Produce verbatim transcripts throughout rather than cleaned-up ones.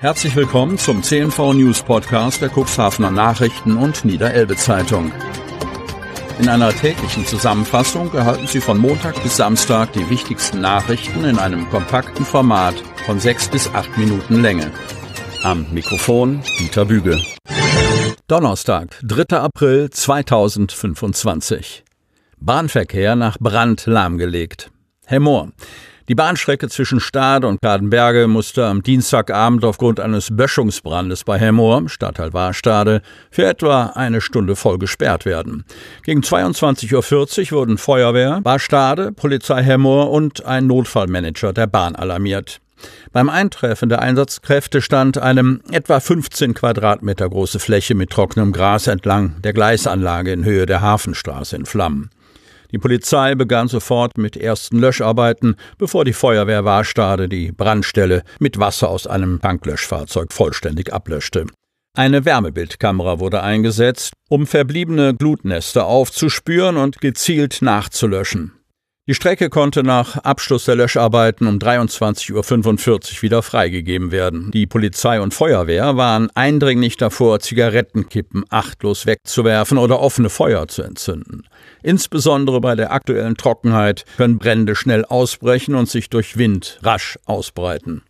Herzlich willkommen zum C N V News Podcast der Cuxhavener Nachrichten und Niederelbe Zeitung. In einer täglichen Zusammenfassung erhalten Sie von Montag bis Samstag die wichtigsten Nachrichten in einem kompakten Format von sechs bis acht Minuten Länge. Am Mikrofon Dieter Büge. Donnerstag, dritter April zweitausendfünfundzwanzig. Bahnverkehr nach Brand lahmgelegt. Hemmoor. Die Bahnstrecke zwischen Stade und Kadenberge musste am Dienstagabend aufgrund eines Böschungsbrandes bei Hemmoor, Stadtteil Warstade, für etwa eine Stunde voll gesperrt werden. Gegen zweiundzwanzig Uhr vierzig wurden Feuerwehr, Warstade, Polizei Hemmoor und ein Notfallmanager der Bahn alarmiert. Beim Eintreffen der Einsatzkräfte stand eine etwa fünfzehn Quadratmeter große Fläche mit trockenem Gras entlang der Gleisanlage in Höhe der Hafenstraße in Flammen. Die Polizei begann sofort mit ersten Löscharbeiten, bevor die Feuerwehr Warstade die Brandstelle mit Wasser aus einem Tanklöschfahrzeug vollständig ablöschte. Eine Wärmebildkamera wurde eingesetzt, um verbliebene Glutnester aufzuspüren und gezielt nachzulöschen. Die Strecke konnte nach Abschluss der Löscharbeiten um dreiundzwanzig Uhr fünfundvierzig wieder freigegeben werden. Die Polizei und Feuerwehr waren eindringlich davor, Zigarettenkippen achtlos wegzuwerfen oder offene Feuer zu entzünden. Insbesondere bei der aktuellen Trockenheit können Brände schnell ausbrechen und sich durch Wind rasch ausbreiten.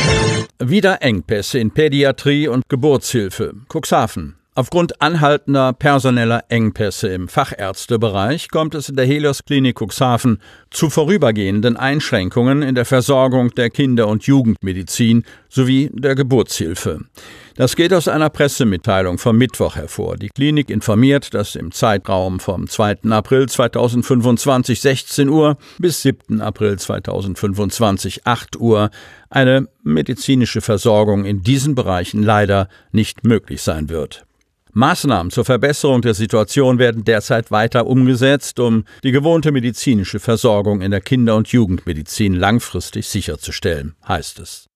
Wieder Engpässe in Pädiatrie und Geburtshilfe. Cuxhaven. Aufgrund anhaltender personeller Engpässe im Fachärztebereich kommt es in der Helios-Klinik Cuxhaven zu vorübergehenden Einschränkungen in der Versorgung der Kinder- und Jugendmedizin sowie der Geburtshilfe. Das geht aus einer Pressemitteilung vom Mittwoch hervor. Die Klinik informiert, dass im Zeitraum vom zweiten April zweitausendfünfundzwanzig sechzehn Uhr bis siebten April zweitausendfünfundzwanzig acht Uhr eine medizinische Versorgung in diesen Bereichen leider nicht möglich sein wird. Maßnahmen zur Verbesserung der Situation werden derzeit weiter umgesetzt, um die gewohnte medizinische Versorgung in der Kinder- und Jugendmedizin langfristig sicherzustellen, heißt es.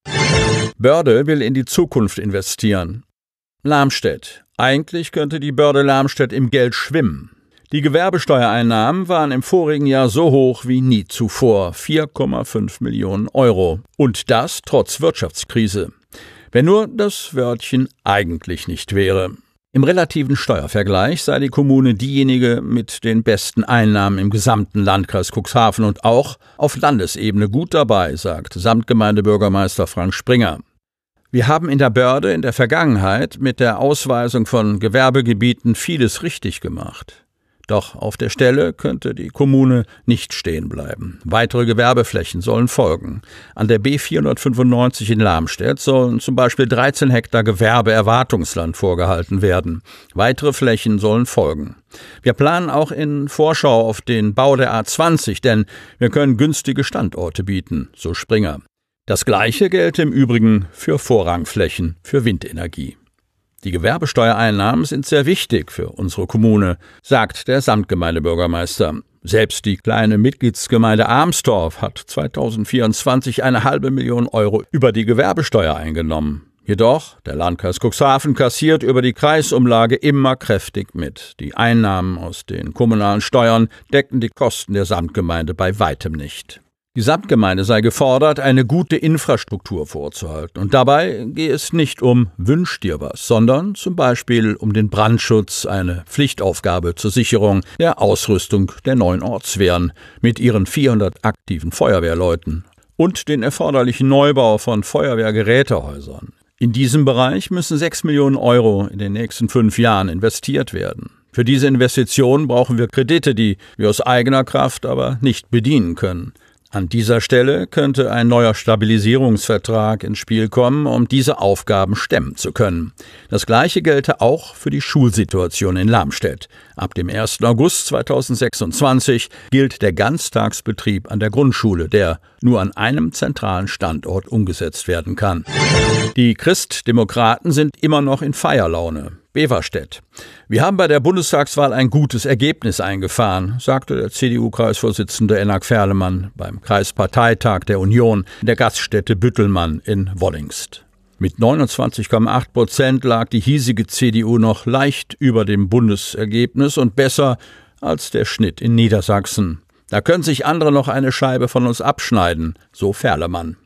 Börde will in die Zukunft investieren. Lamstedt. Eigentlich könnte die Börde Lamstedt im Geld schwimmen. Die Gewerbesteuereinnahmen waren im vorigen Jahr so hoch wie nie zuvor, vier Komma fünf Millionen Euro. Und das trotz Wirtschaftskrise. Wenn nur das Wörtchen eigentlich nicht wäre. Im relativen Steuervergleich sei die Kommune diejenige mit den besten Einnahmen im gesamten Landkreis Cuxhaven und auch auf Landesebene gut dabei, sagt Samtgemeindebürgermeister Frank Springer. Wir haben in der Börde in der Vergangenheit mit der Ausweisung von Gewerbegebieten vieles richtig gemacht. Doch auf der Stelle könnte die Kommune nicht stehen bleiben. Weitere Gewerbeflächen sollen folgen. An der B vierhundertfünfundneunzig in Lamstedt sollen zum Beispiel dreizehn Hektar Gewerbeerwartungsland vorgehalten werden. Weitere Flächen sollen folgen. Wir planen auch in Vorschau auf den Bau der A zwanzig, denn wir können günstige Standorte bieten, so Springer. Das Gleiche gelte im Übrigen für Vorrangflächen für Windenergie. Die Gewerbesteuereinnahmen sind sehr wichtig für unsere Kommune, sagt der Samtgemeindebürgermeister. Selbst die kleine Mitgliedsgemeinde Armstorf hat zweitausendvierundzwanzig eine halbe Million Euro über die Gewerbesteuer eingenommen. Jedoch, der Landkreis Cuxhaven kassiert über die Kreisumlage immer kräftig mit. Die Einnahmen aus den kommunalen Steuern decken die Kosten der Samtgemeinde bei weitem nicht. Die Samtgemeinde sei gefordert, eine gute Infrastruktur vorzuhalten. Und dabei gehe es nicht um Wünsch dir was, sondern zum Beispiel um den Brandschutz, eine Pflichtaufgabe zur Sicherung der Ausrüstung der neuen Ortswehren mit ihren vierhundert aktiven Feuerwehrleuten und den erforderlichen Neubau von Feuerwehrgerätehäusern. In diesem Bereich müssen sechs Millionen Euro in den nächsten fünf Jahren investiert werden. Für diese Investitionen brauchen wir Kredite, die wir aus eigener Kraft aber nicht bedienen können. An dieser Stelle könnte ein neuer Stabilisierungsvertrag ins Spiel kommen, um diese Aufgaben stemmen zu können. Das Gleiche gelte auch für die Schulsituation in Lamstedt. Ab dem ersten August zweitausendsechsundzwanzig gilt der Ganztagsbetrieb an der Grundschule, der nur an einem zentralen Standort umgesetzt werden kann. Die Christdemokraten sind immer noch in Feierlaune. Beverstedt. Wir haben bei der Bundestagswahl ein gutes Ergebnis eingefahren, sagte der C D U-Kreisvorsitzende Enak Ferlemann beim Kreisparteitag der Union in der Gaststätte Büttelmann in Wollingst. Mit neunundzwanzig Komma acht Prozent lag die hiesige C D U noch leicht über dem Bundesergebnis und besser als der Schnitt in Niedersachsen. Da können sich andere noch eine Scheibe von uns abschneiden, so Ferlemann.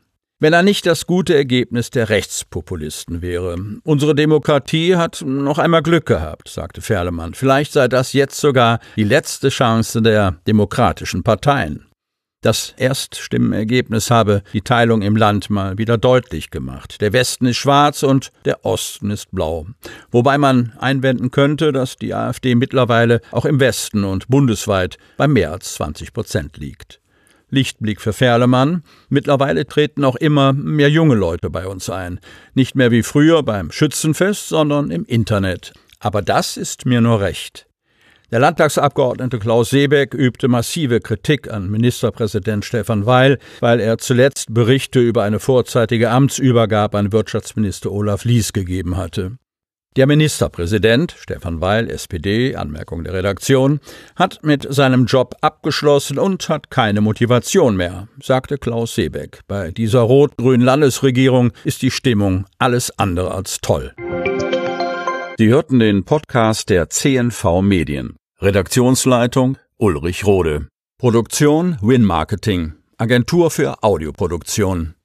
wenn er nicht das gute Ergebnis der Rechtspopulisten wäre. Unsere Demokratie hat noch einmal Glück gehabt, sagte Ferlemann. Vielleicht sei das jetzt sogar die letzte Chance der demokratischen Parteien. Das Erststimmenergebnis habe die Teilung im Land mal wieder deutlich gemacht. Der Westen ist schwarz und der Osten ist blau. Wobei man einwenden könnte, dass die AfD mittlerweile auch im Westen und bundesweit bei mehr als zwanzig Prozent liegt. Lichtblick für Ferlemann. Mittlerweile treten auch immer mehr junge Leute bei uns ein. Nicht mehr wie früher beim Schützenfest, sondern im Internet. Aber das ist mir nur recht. Der Landtagsabgeordnete Klaus Seebeck übte massive Kritik an Ministerpräsident Stefan Weil, weil er zuletzt Berichte über eine vorzeitige Amtsübergabe an Wirtschaftsminister Olaf Lies gegeben hatte. Der Ministerpräsident, Stefan Weil, S P D, Anmerkung der Redaktion, hat mit seinem Job abgeschlossen und hat keine Motivation mehr, sagte Klaus Seebeck. Bei dieser rot-grünen Landesregierung ist die Stimmung alles andere als toll. Sie hörten den Podcast der C N V Medien. Redaktionsleitung Ulrich Rode. Produktion Win Marketing, Agentur für Audioproduktion.